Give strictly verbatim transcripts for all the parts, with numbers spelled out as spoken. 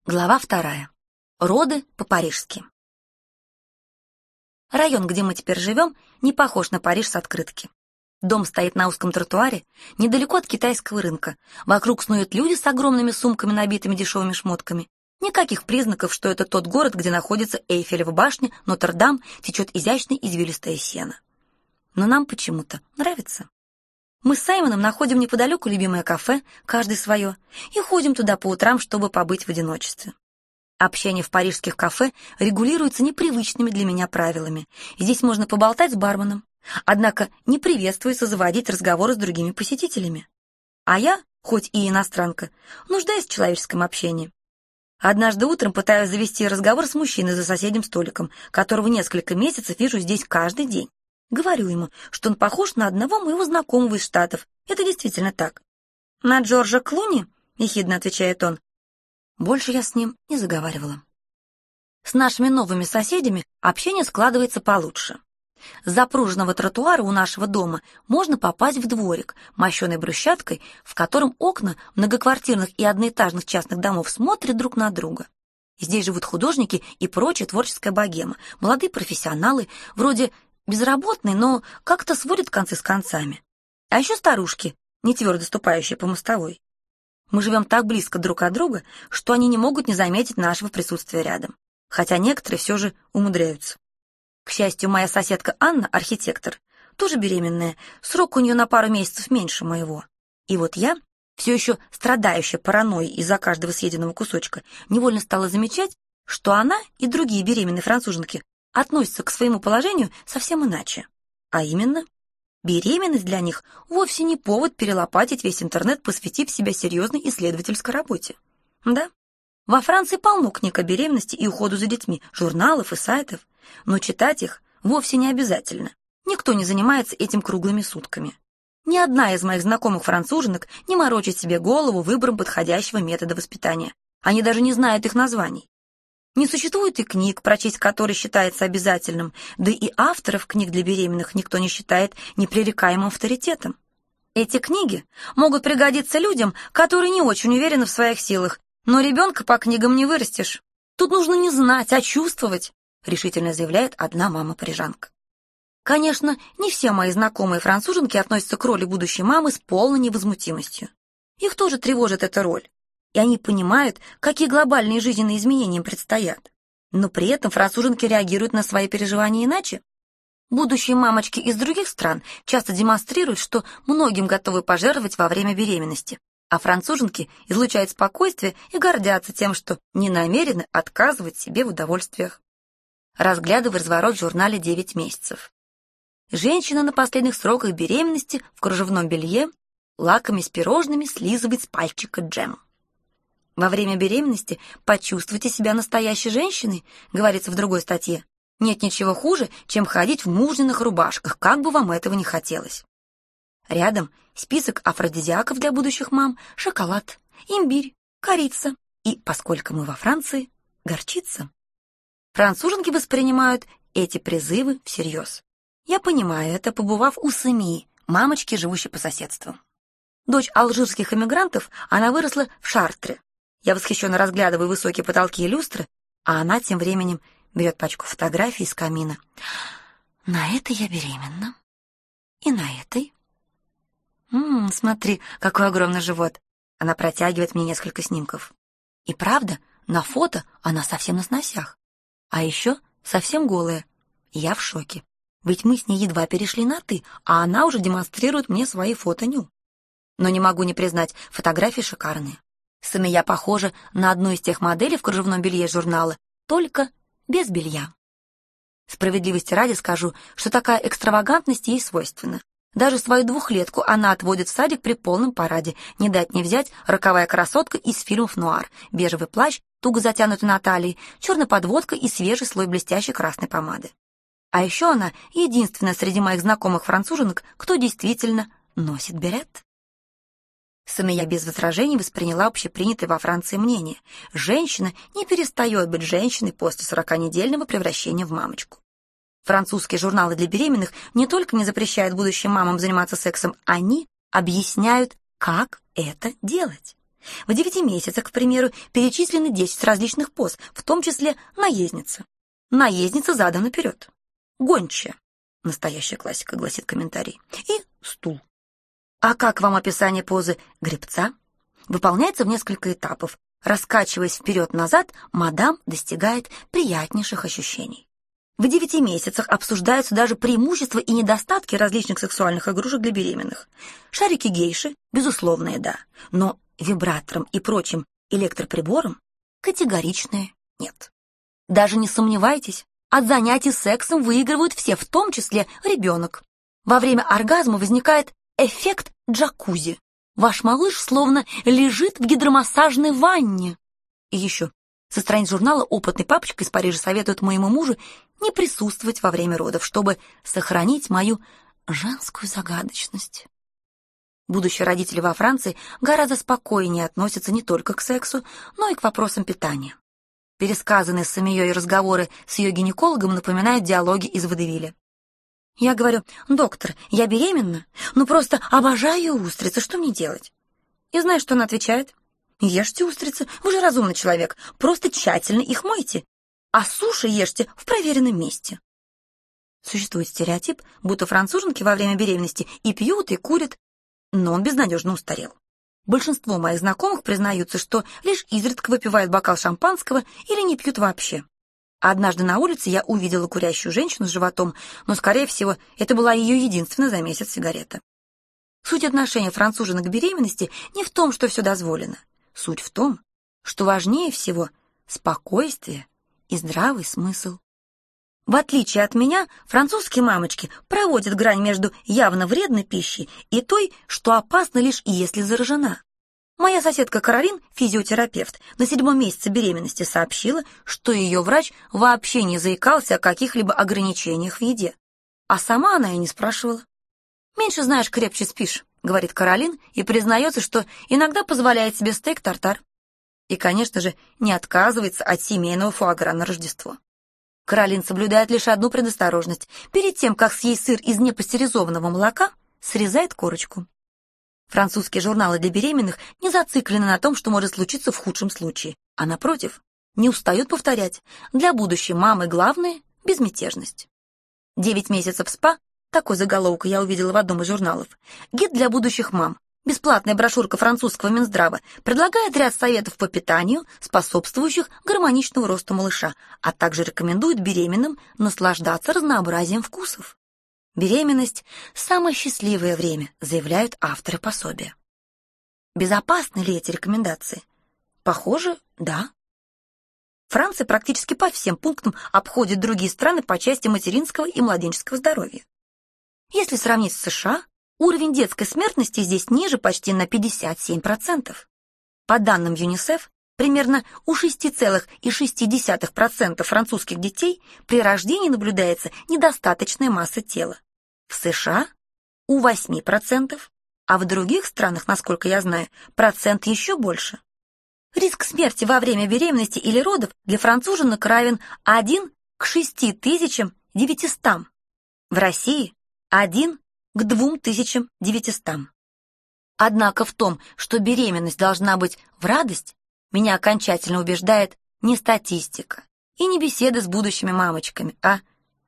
Глава вторая. Роды по-парижски. Район, где мы теперь живем, не похож на Париж с открытки. Дом стоит на узком тротуаре, недалеко от китайского рынка. Вокруг снуют люди с огромными сумками, набитыми дешевыми шмотками. Никаких признаков, что это тот город, где находится Эйфелева башня, Нотр-Дам, течет изящная извилистая сена. Но нам почему-то нравится. Мы с Саймоном находим неподалеку любимое кафе, каждый свое, и ходим туда по утрам, чтобы побыть в одиночестве. Общение в парижских кафе регулируется непривычными для меня правилами. Здесь можно поболтать с барменом, однако не приветствуется заводить разговоры с другими посетителями. А я, хоть и иностранка, нуждаюсь в человеческом общении. Однажды утром пытаюсь завести разговор с мужчиной за соседним столиком, которого несколько месяцев вижу здесь каждый день. Говорю ему, что он похож на одного моего знакомого из Штатов. Это действительно так. «На Джорджа Клуни?» — ехидно отвечает он. Больше я с ним не заговаривала. С нашими новыми соседями общение складывается получше. С запруженного тротуара у нашего дома можно попасть в дворик, мощеный брусчаткой, в котором окна многоквартирных и одноэтажных частных домов смотрят друг на друга. Здесь живут художники и прочая творческая богема, молодые профессионалы, вроде безработные, но как-то сводят концы с концами. А еще старушки, не твердо ступающие по мостовой. Мы живем так близко друг от друга, что они не могут не заметить нашего присутствия рядом. Хотя некоторые все же умудряются. К счастью, моя соседка Анна, архитектор, тоже беременная, срок у нее на пару месяцев меньше моего. И вот я, все еще страдающая паранойей из-за каждого съеденного кусочка, невольно стала замечать, что она и другие беременные француженки относятся к своему положению совсем иначе. А именно, беременность для них вовсе не повод перелопатить весь интернет, посвятив себя серьезной исследовательской работе. Да, во Франции полно книг о беременности и уходу за детьми, журналов и сайтов, но читать их вовсе не обязательно. Никто не занимается этим круглыми сутками. Ни одна из моих знакомых француженок не морочит себе голову выбором подходящего метода воспитания. Они даже не знают их названий. Не существует и книг, прочесть которые считается обязательным, да и авторов книг для беременных никто не считает непререкаемым авторитетом. Эти книги могут пригодиться людям, которые не очень уверены в своих силах, но ребенка по книгам не вырастешь. Тут нужно не знать, а чувствовать, решительно заявляет одна мама-парижанка. Конечно, не все мои знакомые француженки относятся к роли будущей мамы с полной невозмутимостью. Их тоже тревожит эта роль. И они понимают, какие глобальные жизненные изменения им предстоят. Но при этом француженки реагируют на свои переживания иначе. Будущие мамочки из других стран часто демонстрируют, что многим готовы пожертвовать во время беременности, а француженки излучают спокойствие и гордятся тем, что не намерены отказывать себе в удовольствиях. Разглядывая разворот в журнале «девять месяцев». Женщина на последних сроках беременности в кружевном белье, лакомясь пирожными, слизывает с пальчика джем. Во время беременности почувствуйте себя настоящей женщиной, говорится в другой статье. Нет ничего хуже, чем ходить в мужниных рубашках, как бы вам этого не хотелось. Рядом список афродизиаков для будущих мам, шоколад, имбирь, корица и, поскольку мы во Франции, горчица. Француженки воспринимают эти призывы всерьез. Я понимаю это, побывав у Самии, мамочки, живущей по соседству. Дочь алжирских эмигрантов, она выросла в Шартре. Я восхищенно разглядываю высокие потолки и люстры, а она тем временем берет пачку фотографий из камина. На этой я беременна. И на этой. М-м, смотри, какой огромный живот. Она протягивает мне несколько снимков. И правда, на фото она совсем на сносях. А еще совсем голая. Я в шоке. Ведь мы с ней едва перешли на «ты», а она уже демонстрирует мне свои фото-ню. Но не могу не признать, фотографии шикарные. Самия похожа на одну из тех моделей в кружевном белье журнала, только без белья. Справедливости ради скажу, что такая экстравагантность ей свойственна. Даже свою двухлетку она отводит в садик при полном параде, не дать не взять роковая красотка из фильмов нуар, бежевый плащ, туго затянутый на талии, черная подводка и свежий слой блестящей красной помады. А еще она единственная среди моих знакомых француженок, кто действительно носит берет. Самия без возражений восприняла общепринятое во Франции мнение. Женщина не перестает быть женщиной после сороканедельного превращения в мамочку. Французские журналы для беременных не только не запрещают будущим мамам заниматься сексом, они объясняют, как это делать. В девяти месяцах, к примеру, перечислены десять различных поз, в том числе наездница. Наездница задом наперед. Гончая. Настоящая классика, гласит комментарий. И стул. А как вам описание позы гребца? Выполняется в несколько этапов. Раскачиваясь вперед-назад, мадам достигает приятнейших ощущений. В девяти месяцах обсуждаются даже преимущества и недостатки различных сексуальных игрушек для беременных. Шарики гейши, безусловные, да, но вибраторам и прочим электроприборам категоричные нет. Даже не сомневайтесь, от занятий сексом выигрывают все, в том числе ребенок. Во время оргазма возникает эффект джакузи. Ваш малыш словно лежит в гидромассажной ванне. И еще, со страниц журнала опытный папочка из Парижа советует моему мужу не присутствовать во время родов, чтобы сохранить мою женскую загадочность. Будущие родители во Франции гораздо спокойнее относятся не только к сексу, но и к вопросам питания. Пересказанные с Самией разговоры с ее гинекологом напоминают диалоги из водевиля. Я говорю: доктор, я беременна, ну просто обожаю устрицы, что мне делать? И знаешь, что она отвечает? Ешьте устрицы, вы же разумный человек, просто тщательно их мойте, а суши ешьте в проверенном месте. Существует стереотип, будто француженки во время беременности и пьют, и курят, но он безнадежно устарел. Большинство моих знакомых признаются, что лишь изредка выпивают бокал шампанского или не пьют вообще. Однажды на улице я увидела курящую женщину с животом, но, скорее всего, это была ее единственная за месяц сигарета. Суть отношения француженок к беременности не в том, что все дозволено. Суть в том, что важнее всего спокойствие и здравый смысл. В отличие от меня, французские мамочки проводят грань между явно вредной пищей и той, что опасна лишь если заражена. Моя соседка Каролин, физиотерапевт, на седьмом месяце беременности сообщила, что ее врач вообще не заикался о каких-либо ограничениях в еде. А сама она и не спрашивала. «Меньше знаешь, крепче спишь», — говорит Каролин и признается, что иногда позволяет себе стейк-тартар. И, конечно же, не отказывается от семейного фуагра на Рождество. Каролин соблюдает лишь одну предосторожность. Перед тем, как съесть сыр из непастеризованного молока, срезает корочку. Французские журналы для беременных не зациклены на том, что может случиться в худшем случае, а, напротив, не устают повторять: для будущей мамы главное — безмятежность. «Девять месяцев СПА» — такой заголовок я увидела в одном из журналов. Гид для будущих мам. Бесплатная брошюрка французского Минздрава предлагает ряд советов по питанию, способствующих гармоничному росту малыша, а также рекомендует беременным наслаждаться разнообразием вкусов. Беременность — самое счастливое время, заявляют авторы пособия. Безопасны ли эти рекомендации? Похоже, да. Франция практически по всем пунктам обходит другие страны по части материнского и младенческого здоровья. Если сравнить с США, уровень детской смертности здесь ниже почти на пятьдесят семь процентов. По данным ЮНИСЕФ, примерно у шесть целых шесть десятых процента французских детей при рождении наблюдается недостаточная масса тела. В США у восемь процентов, а в других странах, насколько я знаю, процент еще больше. Риск смерти во время беременности или родов для француженок равен один к шести тысячам девятистам. В России один к двум тысячам девятистам. Однако в том, что беременность должна быть в радость, меня окончательно убеждает не статистика и не беседы с будущими мамочками, а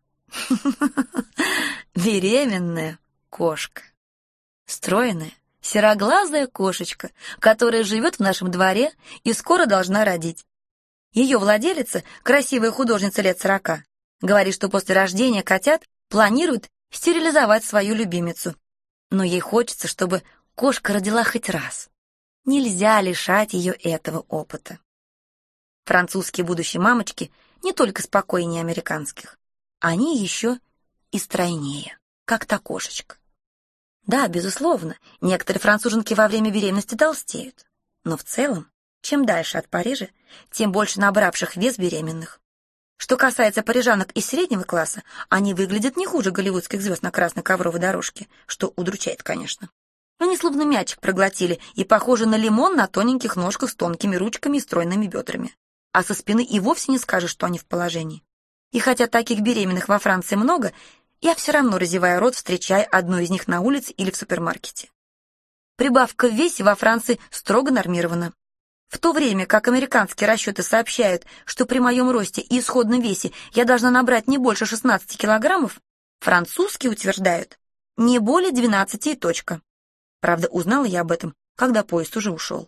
беременная кошка. Стройная, сероглазая кошечка, которая живет в нашем дворе и скоро должна родить. Ее владелица, красивая художница лет сорока, говорит, что после рождения котят планирует стерилизовать свою любимицу. Но ей хочется, чтобы кошка родила хоть раз. Нельзя лишать ее этого опыта. Французские будущие мамочки не только спокойнее американских, они еще и стройнее, как та кошечка. Да, безусловно, некоторые француженки во время беременности толстеют, но в целом, чем дальше от Парижа, тем больше набравших вес беременных. Что касается парижанок из среднего класса, они выглядят не хуже голливудских звезд на красной ковровой дорожке, что удручает, конечно. Они словно мячик проглотили и похожи на лимон на тоненьких ножках с тонкими ручками и стройными бедрами. А со спины и вовсе не скажешь, что они в положении. И хотя таких беременных во Франции много, я все равно, разевая рот, встречаю одну из них на улице или в супермаркете. прибавка в весе во Франции строго нормирована. В то время как американские расчеты сообщают, что при моем росте и исходном весе я должна набрать не больше шестнадцати килограммов, французские утверждают не более двенадцати и точка. Правда, узнала я об этом, когда поезд уже ушел.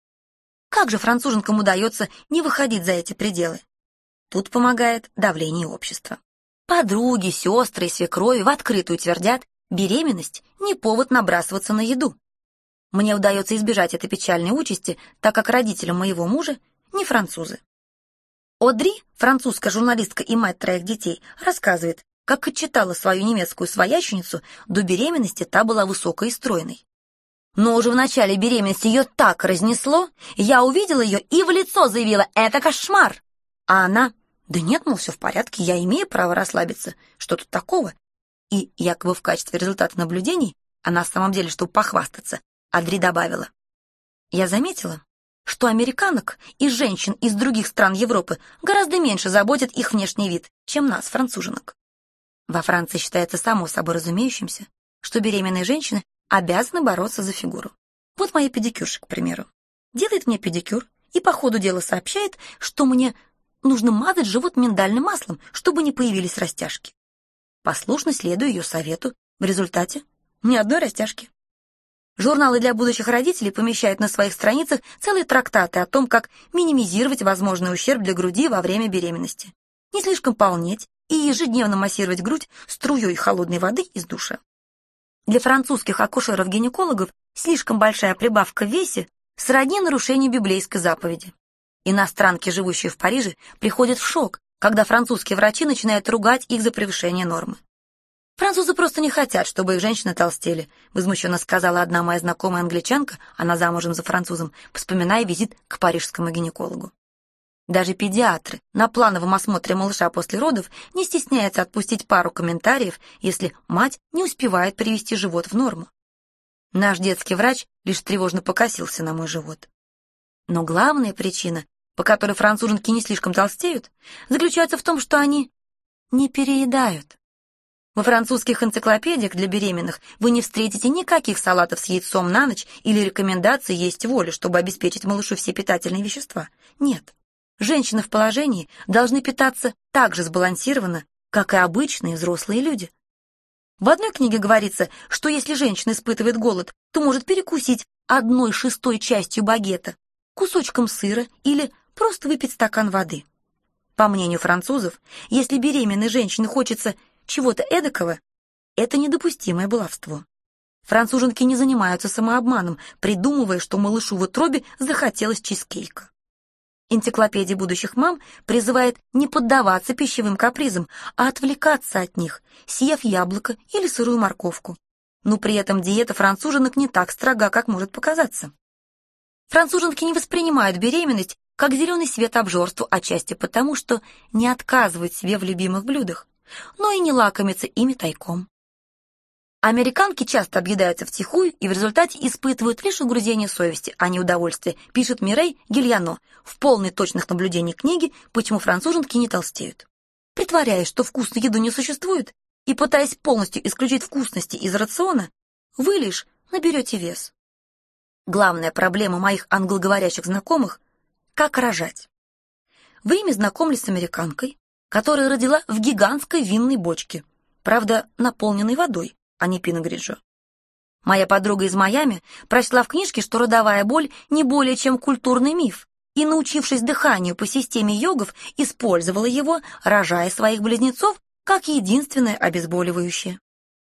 Как же француженкам удается не выходить за эти пределы? Тут помогает давление общества. Подруги, сестры и свекрови в открытую твердят, беременность — не повод набрасываться на еду. Мне удается избежать этой печальной участи, так как родителям моего мужа не французы. Одри, французская журналистка и мать троих детей, рассказывает, как отчитала свою немецкую свояченицу, до беременности та была высокой и стройной. Но уже в начале беременности ее так разнесло, я увидела ее и в лицо заявила: «Это кошмар!» А она: «Да нет, мол, все в порядке, я имею право расслабиться, что тут такого?» И якобы в качестве результата наблюдений, а на самом деле, чтобы похвастаться, Одри добавила: «Я заметила, что американок и женщин из других стран Европы гораздо меньше заботит их внешний вид, чем нас, француженок». Во Франции считается само собой разумеющимся, что беременные женщины обязаны бороться за фигуру. Вот моя педикюрша, к примеру, делает мне педикюр и по ходу дела сообщает, что мне нужно мазать живот миндальным маслом, чтобы не появились растяжки. Послушно следую ее совету, в результате ни одной растяжки. Журналы для будущих родителей помещают на своих страницах целые трактаты о том, как минимизировать возможный ущерб для груди во время беременности, не слишком полнеть и ежедневно массировать грудь струей холодной воды из душа. Для французских акушеров-гинекологов слишком большая прибавка в весе сродни нарушению библейской заповеди. Иностранки, живущие в Париже, приходят в шок, когда французские врачи начинают ругать их за превышение нормы. «Французы просто не хотят, чтобы их женщины толстели», возмущенно сказала одна моя знакомая англичанка, она замужем за французом, вспоминая визит к парижскому гинекологу. Даже педиатры на плановом осмотре малыша после родов не стесняются отпустить пару комментариев, если мать не успевает привести живот в норму. Наш детский врач лишь тревожно покосился на мой живот. Но главная причина, по которой француженки не слишком толстеют, заключается в том, что они не переедают. Во французских энциклопедиях для беременных вы не встретите никаких салатов с яйцом на ночь или рекомендаций есть волю, чтобы обеспечить малышу все питательные вещества. Нет. Женщины в положении должны питаться так же сбалансированно, как и обычные взрослые люди. В одной книге говорится, что если женщина испытывает голод, то может перекусить одной шестой частью багета, кусочком сыра или просто выпить стакан воды. По мнению французов, если беременной женщине хочется чего-то эдакого, это недопустимое баловство. Француженки не занимаются самообманом, придумывая, что малышу в утробе захотелось чизкейка. Энциклопедия будущих мам призывает не поддаваться пищевым капризам, а отвлекаться от них, съев яблоко или сырую морковку. Но при этом диета француженок не так строга, как может показаться. Француженки не воспринимают беременность как зеленый свет обжорству, отчасти потому, что не отказывают себе в любимых блюдах, но и не лакомятся ими тайком. Американки часто объедаются втихую и в результате испытывают лишь угрызение совести, а не удовольствие, пишет Мирей Гильяно в полной точных наблюдений книги «Почему француженки не толстеют». Притворяясь, что вкусной еды не существует, и пытаясь полностью исключить вкусности из рациона, вы лишь наберете вес. Главная проблема моих англоговорящих знакомых – как рожать. В Риме знакомлюсь с американкой, которая родила в гигантской винной бочке, правда, наполненной водой, а не пино-гриджо. Моя подруга из Майами прочла в книжке, что родовая боль не более чем культурный миф, и, научившись дыханию по системе йогов, использовала его, рожая своих близнецов, как единственное обезболивающее.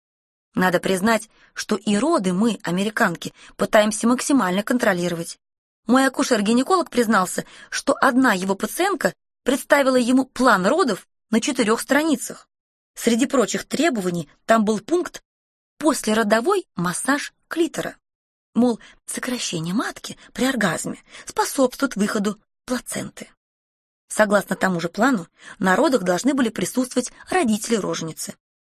Надо признать, что и роды мы, американки, пытаемся максимально контролировать. Мой акушер-гинеколог признался, что одна его пациентка представила ему план родов на четырех страницах. Среди прочих требований там был пункт «послеродовой массаж клитора». Мол, сокращение матки при оргазме способствует выходу плаценты. Согласно тому же плану, на родах должны были присутствовать родители роженицы.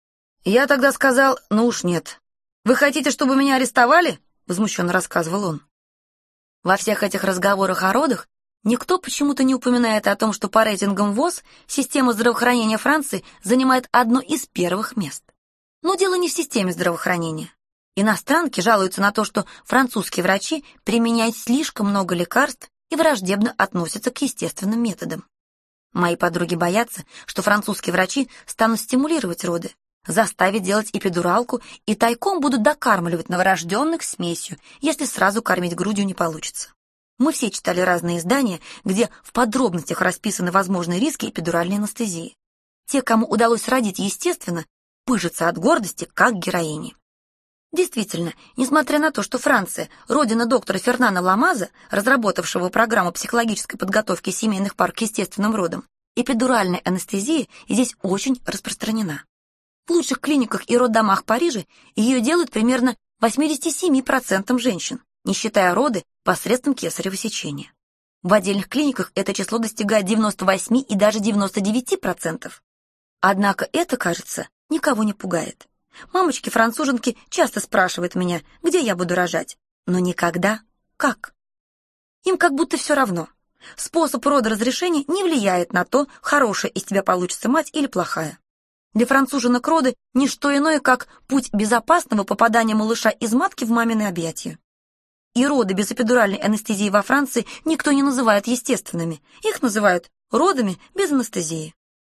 Я тогда сказал: «Ну уж нет. Вы хотите, чтобы меня арестовали?» — возмущенно рассказывал он. Во всех этих разговорах о родах никто почему-то не упоминает о том, что по рейтингам ВОЗ система здравоохранения Франции занимает одно из первых мест. Но дело не в системе здравоохранения. Иностранки жалуются на то, что французские врачи применяют слишком много лекарств и враждебно относятся к естественным методам. Мои подруги боятся, что французские врачи станут стимулировать роды, заставить делать эпидуралку и тайком будут докармливать новорожденных смесью, если сразу кормить грудью не получится. Мы все читали разные издания, где в подробностях расписаны возможные риски эпидуральной анестезии. Те, кому удалось родить естественно, пыжатся от гордости, как героини. Действительно, несмотря на то, что Франция – родина доктора Фернана Ламаза, разработавшего программу психологической подготовки семейных пар к естественным родам, эпидуральная анестезия здесь очень распространена. В лучших клиниках и роддомах Парижа ее делают примерно восемьдесят семь процентов женщин, не считая роды посредством кесарево сечения. В отдельных клиниках это число достигает девяноста восьми и даже девяноста девяти процентов. Однако это, кажется, никого не пугает. Мамочки-француженки часто спрашивают меня, где я буду рожать, но никогда как. Им как будто все равно. Способ родоразрешения не влияет на то, хорошая из тебя получится мать или плохая. Для француженок роды – не что иное, как путь безопасного попадания малыша из матки в мамины объятия. И роды без эпидуральной анестезии во Франции никто не называет естественными, их называют родами без анестезии.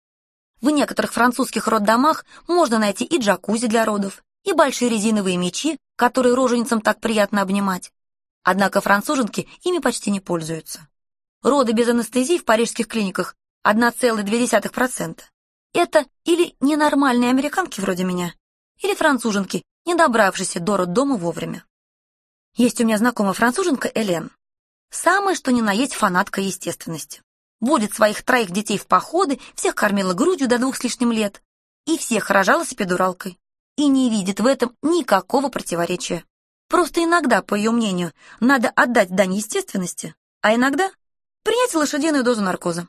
В некоторых французских роддомах можно найти и джакузи для родов, и большие резиновые мячи, которые роженицам так приятно обнимать. Однако француженки ими почти не пользуются. Роды без анестезии в парижских клиниках одна целая две десятых процента. Это или ненормальные американки вроде меня, или француженки, не добравшиеся до роддома вовремя. Есть у меня знакомая француженка Элен. Самая что ни на есть фанатка естественности. Водит своих троих детей в походы, всех кормила грудью до двух с лишним лет и всех рожала с эпидуралкой. И не видит в этом никакого противоречия. Просто иногда, по ее мнению, надо отдать дань естественности, а иногда принять лошадиную дозу наркоза.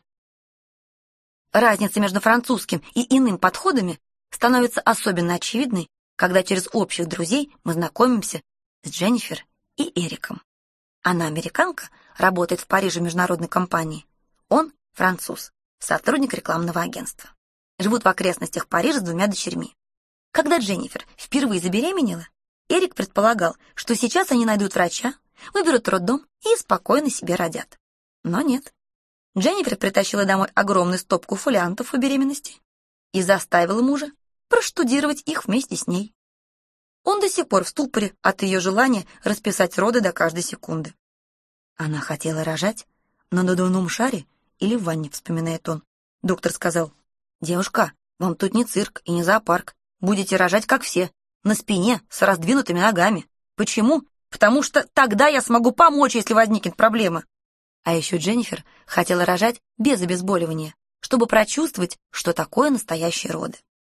Разница между французским и иным подходами становится особенно очевидной, когда через общих друзей мы знакомимся с Дженнифер и Эриком. Она американка, работает в Париже в международной компании. Он француз, сотрудник рекламного агентства. Живут в окрестностях Парижа с двумя дочерьми. Когда Дженнифер впервые забеременела, Эрик предполагал, что сейчас они найдут врача, выберут роддом и спокойно себе родят. Но нет. Дженнифер притащила домой огромную стопку фолиантов о беременности и заставила мужа проштудировать их вместе с ней. Он до сих пор в ступоре от ее желания расписать роды до каждой секунды. Она хотела рожать на надувном шаре или в ванне, вспоминает он. Доктор сказал: «Девушка, вам тут не цирк и не зоопарк. Будете рожать, как все, на спине, с раздвинутыми ногами. Почему? Потому что тогда я смогу помочь, если возникнет проблема». А еще Дженнифер хотела рожать без обезболивания, чтобы прочувствовать, что такое настоящие роды.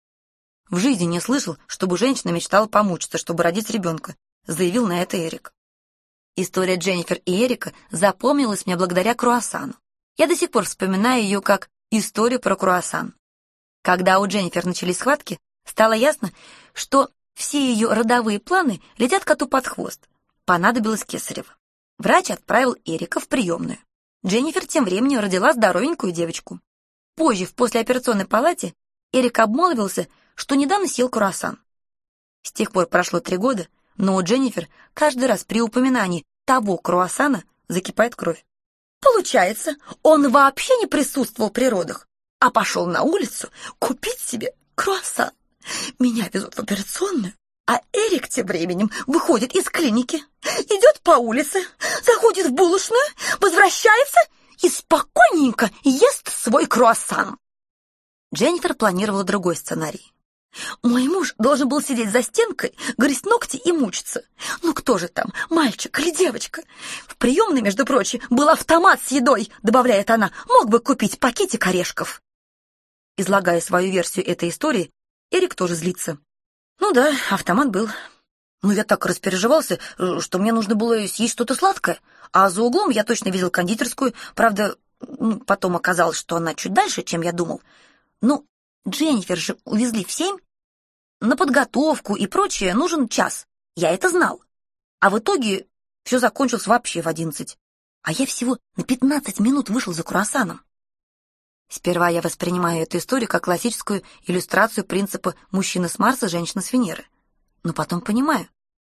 «В жизни не слышал, чтобы женщина мечтала помучиться, чтобы родить ребенка», заявил на это Эрик. История Дженнифер и Эрика запомнилась мне благодаря круассану. Я до сих пор вспоминаю ее как историю про круассан. Когда у Дженнифер начались схватки, стало ясно, что все ее родовые планы летят коту под хвост. Понадобилось кесарево. Врач отправил Эрика в приемную. Дженнифер тем временем родила здоровенькую девочку. Позже, в послеоперационной палате, Эрик обмолвился, что недавно съел круассан. С тех пор прошло три года, но у Дженнифер каждый раз при упоминании того круассана закипает кровь. Получается, он вообще не присутствовал при родах, а пошел на улицу купить себе круассан. Меня везут в операционную, а Эрик тем временем выходит из клиники, идет по улице, заходит в булочную, возвращается и спокойненько ест свой круассан. Дженнифер планировала другой сценарий. Мой муж должен был сидеть за стенкой, грызть ногти и мучиться. Ну кто же там, мальчик или девочка? В приемной, между прочим, был автомат с едой, добавляет она, мог бы купить пакетик орешков. Излагая свою версию этой истории, Эрик тоже злится. Ну да, автомат был. Но я так распереживался, что мне нужно было съесть что-то сладкое, а за углом я точно видел кондитерскую, правда, ну, потом оказалось, что она чуть дальше, чем я думал. Ну, Дженнифер же увезли в семь. На подготовку и прочее нужен час. Я это знал. А в итоге все закончилось вообще в одиннадцать. А я всего на пятнадцать минут вышел за круассаном. Сперва я воспринимаю эту историю как классическую иллюстрацию принципа «мужчина с Марса, женщина с Венеры». Но потом понимаю,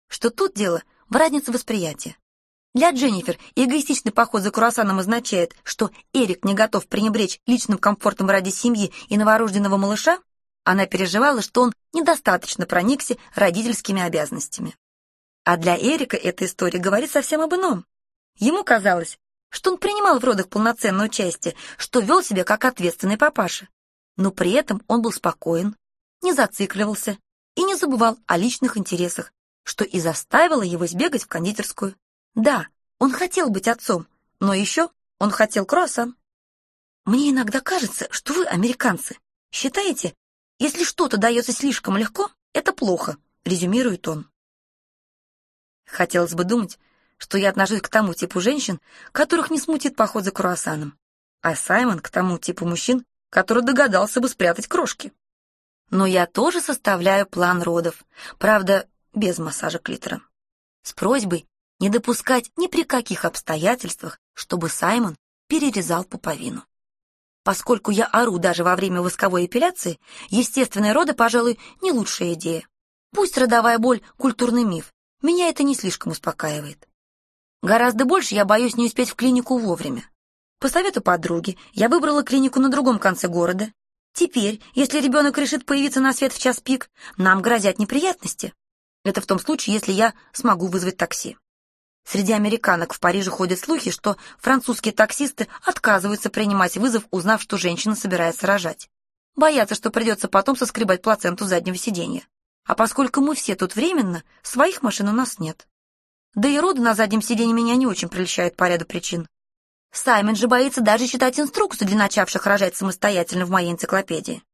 что тут дело в разнице восприятия. Для Дженнифер эгоистичный поход за круассаном означает, что Эрик не готов пренебречь личным комфортом ради семьи и новорожденного малыша. Она переживала, что он недостаточно проникся родительскими обязанностями. А для Эрика эта история говорит совсем об ином. Ему казалось, что он принимал в родах полноценное участие, что вел себя как ответственный папаша. Но при этом он был спокоен, не зацикливался и не забывал о личных интересах, что и заставило его сбегать в кондитерскую. Да, он хотел быть отцом, но еще он хотел круассан. Мне иногда кажется, что вы, американцы, считаете, если что-то дается слишком легко, это плохо, резюмирует он. Хотелось бы думать, что я отношусь к тому типу женщин, которых не смутит поход за круассаном, а Саймон к тому типу мужчин, который догадался бы спрятать крошки. Но я тоже составляю план родов, правда, без массажа клитора, с просьбой не допускать ни при каких обстоятельствах, чтобы Саймон перерезал пуповину. Поскольку я ору даже во время восковой эпиляции, естественные роды, пожалуй, не лучшая идея. Пусть родовая боль — культурный миф, меня это не слишком успокаивает. Гораздо больше я боюсь не успеть в клинику вовремя. По совету подруги я выбрала клинику на другом конце города. Теперь, если ребенок решит появиться на свет в час пик, нам грозят неприятности. Это в том случае, если я смогу вызвать такси. Среди американок в Париже ходят слухи, что французские таксисты отказываются принимать вызов, узнав, что женщина собирается рожать. Боятся, что придется потом соскребать плаценту заднего сиденья. А поскольку мы все тут временно, своих машин у нас нет. Да и роды на заднем сиденье меня не очень прельщают по ряду причин. Саймон же боится даже читать инструкцию для начавших рожать самостоятельно в моей энциклопедии.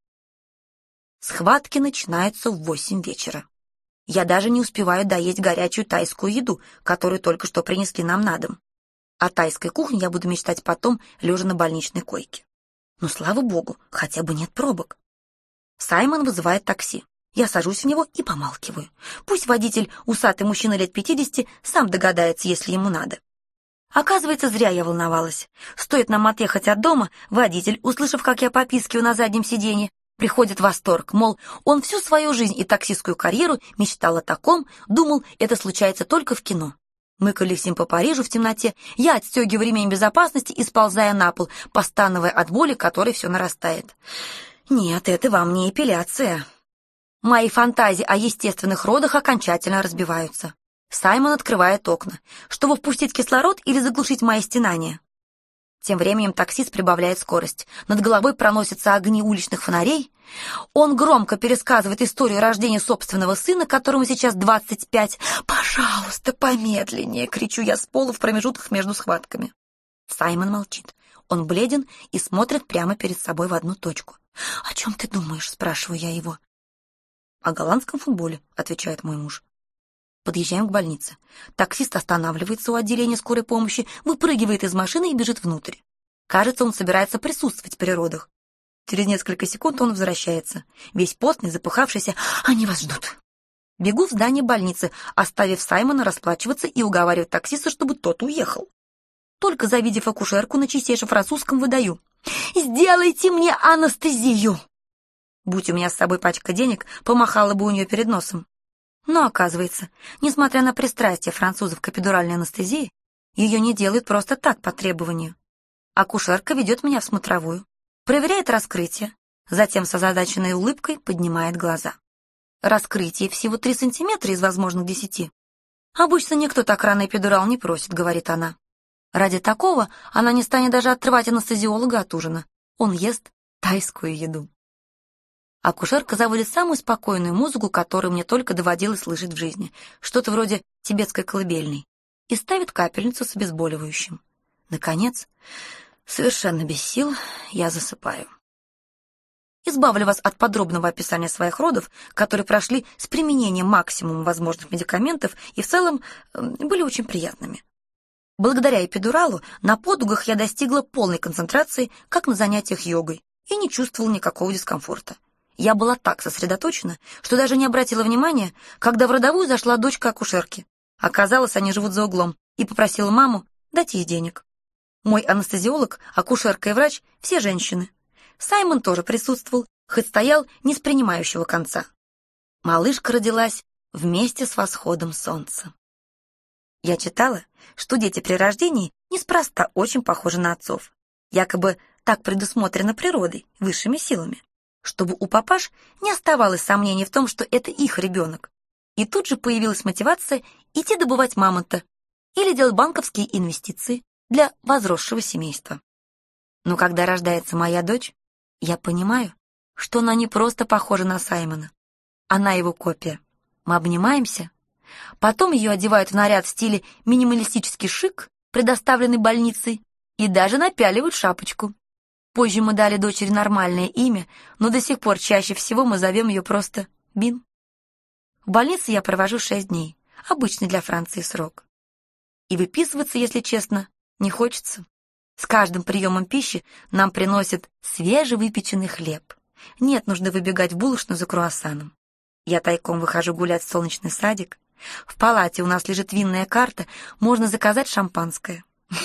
Схватки начинаются в восемь вечера. Я даже не успеваю доесть горячую тайскую еду, которую только что принесли нам на дом. О тайской кухне я буду мечтать потом, лежа на больничной койке. Но, слава богу, хотя бы нет пробок. Саймон вызывает такси. Я сажусь в него и помалкиваю. Пусть водитель, усатый мужчина лет пятидесяти, сам догадается, если ему надо. Оказывается, зря я волновалась. Стоит нам отъехать от дома, водитель, услышав, как я попискиваю на заднем сиденье, приходит в восторг, мол, он всю свою жизнь и таксистскую карьеру мечтал о таком, думал, это случается только в кино. Мы колесим по Парижу в темноте, я отстегиваю ремень безопасности и сползая на пол, постановая от боли, которой все нарастает. Нет, это вам не эпиляция. Мои фантазии о естественных родах окончательно разбиваются. Саймон открывает окна, чтобы впустить кислород или заглушить мои стенания. Тем временем таксист прибавляет скорость. Над головой проносятся огни уличных фонарей. Он громко пересказывает историю рождения собственного сына, которому сейчас двадцать пять. «Пожалуйста, помедленнее!» — кричу я с пола в промежутках между схватками. Саймон молчит. Он бледен и смотрит прямо перед собой в одну точку. «О чем ты думаешь?» — спрашиваю я его. «О голландском футболе», — отвечает мой муж. Подъезжаем к больнице. Таксист останавливается у отделения скорой помощи, выпрыгивает из машины и бежит внутрь. Кажется, он собирается присутствовать при родах. Через несколько секунд он возвращается. Весь потный, запыхавшийся. «Они вас ждут». Бегу в здание больницы, оставив Саймона расплачиваться и уговаривать таксиста, чтобы тот уехал. Только завидев акушерку на чистейшем французском, выдаю: «Сделайте мне анестезию!» Будь у меня с собой пачка денег, помахала бы у нее перед носом. Но, оказывается, несмотря на пристрастие французов к эпидуральной анестезии, ее не делают просто так, по требованию. Акушерка ведет меня в смотровую, проверяет раскрытие, затем с озадаченной улыбкой поднимает глаза. Раскрытие всего три сантиметра из возможных десяти. «Обычно никто так рано эпидурал не просит», — говорит она. Ради такого она не станет даже отрывать анестезиолога от ужина. Он ест тайскую еду. Акушерка заводит самую спокойную музыку, которую мне только доводилось слышать в жизни, что-то вроде тибетской колыбельной, и ставит капельницу с обезболивающим. Наконец, совершенно без сил, я засыпаю. Избавлю вас от подробного описания своих родов, которые прошли с применением максимума возможных медикаментов и в целом были очень приятными. Благодаря эпидуралу на подугах я достигла полной концентрации, как на занятиях йогой, и не чувствовала никакого дискомфорта. Я была так сосредоточена, что даже не обратила внимания, когда в родовую зашла дочка акушерки. Оказалось, они живут за углом, и попросила маму дать ей денег. Мой анестезиолог, акушерка и врач — все женщины. Саймон тоже присутствовал, хоть стоял не с принимающего конца. Малышка родилась вместе с восходом солнца. Я читала, что дети при рождении неспроста очень похожи на отцов. Якобы так предусмотрено природой, высшими силами, чтобы у папаш не оставалось сомнений в том, что это их ребенок. И тут же появилась мотивация идти добывать мамонта или делать банковские инвестиции для возросшего семейства. Но когда рождается моя дочь, я понимаю, что она не просто похожа на Саймона, она его копия. Мы обнимаемся, потом ее одевают в наряд в стиле минималистический шик, предоставленный больницей, и даже напяливают шапочку. Позже мы дали дочери нормальное имя, но до сих пор чаще всего мы зовем ее просто Бин. В больнице я провожу шесть дней, обычный для Франции срок. И выписываться, если честно, не хочется. С каждым приемом пищи нам приносят свежевыпеченный хлеб. Нет нужды выбегать в булочную за круассаном. Я тайком выхожу гулять в солнечный садик. В палате у нас лежит винная карта, можно заказать шампанское.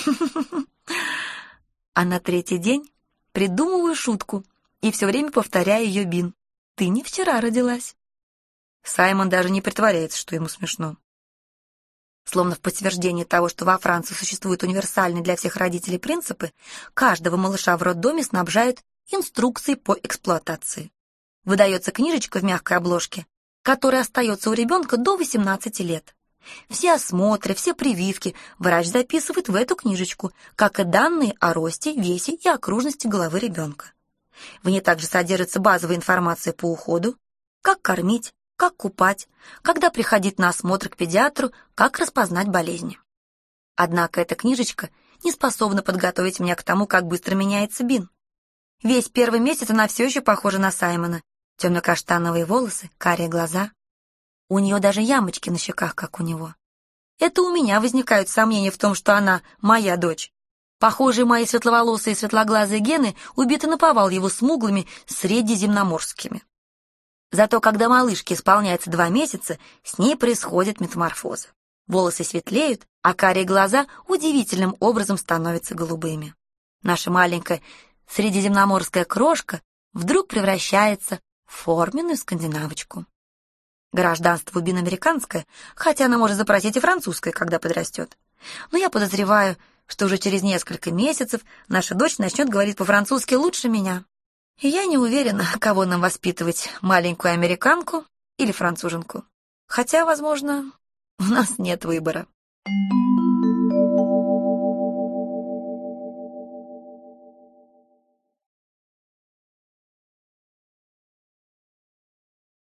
А на третий день придумываю шутку и все время повторяю ее Бин. Ты не вчера родилась. Саймон даже не притворяется, что ему смешно. Словно в подтверждение того, что во Франции существуют универсальные для всех родителей принципы, каждого малыша в роддоме снабжают инструкцией по эксплуатации. Выдается книжечка в мягкой обложке, которая остается у ребенка до восемнадцати лет. Все осмотры, все прививки врач записывает в эту книжечку, как и данные о росте, весе и окружности головы ребенка. В ней также содержится базовая информация по уходу, как кормить, как купать, когда приходить на осмотр к педиатру, как распознать болезни. Однако эта книжечка не способна подготовить меня к тому, как быстро меняется Бин. Весь первый месяц она все еще похожа на Саймона. Темно-каштановые волосы, карие глаза. У нее даже ямочки на щеках, как у него. Это у меня возникают сомнения в том, что она моя дочь. Похожие мои светловолосые и светлоглазые гены убиты наповал его смуглыми средиземноморскими. Зато когда малышке исполняется два месяца, с ней происходит метаморфоза. Волосы светлеют, а карие глаза удивительным образом становятся голубыми. Наша маленькая средиземноморская крошка вдруг превращается в форменную скандинавочку. Гражданство у Бин американское, хотя она может запросить и французское, когда подрастет. Но я подозреваю, что уже через несколько месяцев наша дочь начнет говорить по-французски лучше меня. И я не уверена, кого нам воспитывать, маленькую американку или француженку. Хотя, возможно, у нас нет выбора.